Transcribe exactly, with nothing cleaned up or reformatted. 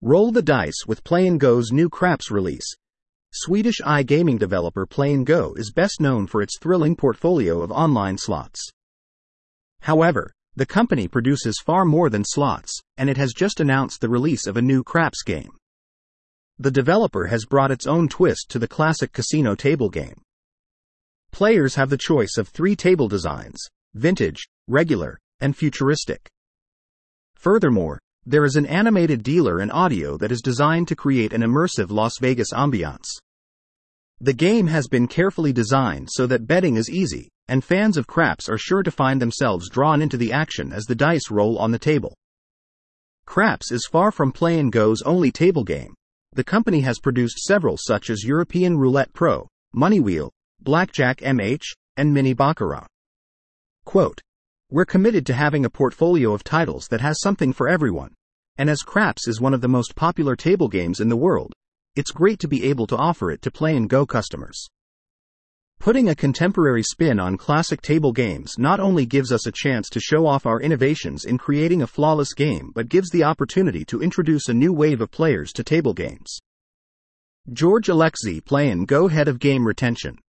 Roll the dice with Play and Go's new Craps release. Swedish iGaming developer Play and Go is best known for its thrilling portfolio of online slots. However, the company produces far more than slots, and it has just announced the release of a new Craps game. The developer has brought its own twist to the classic casino table game. Players have the choice of three table designs: vintage, regular, and futuristic. Furthermore, there is an animated dealer and audio that is designed to create an immersive Las Vegas ambiance. The game has been carefully designed so that betting is easy, and fans of Craps are sure to find themselves drawn into the action as the dice roll on the table. Craps is far from Play and Go's only table game. The company has produced several such as European Roulette Pro, Money Wheel, Blackjack M H, and Mini Baccarat. Quote, "We're committed to having a portfolio of titles that has something for everyone. And as Craps is one of the most popular table games in the world, it's great to be able to offer it to Play and Go customers." Putting a contemporary spin on classic table games not only gives us a chance to show off our innovations in creating a flawless game but gives the opportunity to introduce a new wave of players to table games. George Alexei, Play and Go head of game retention.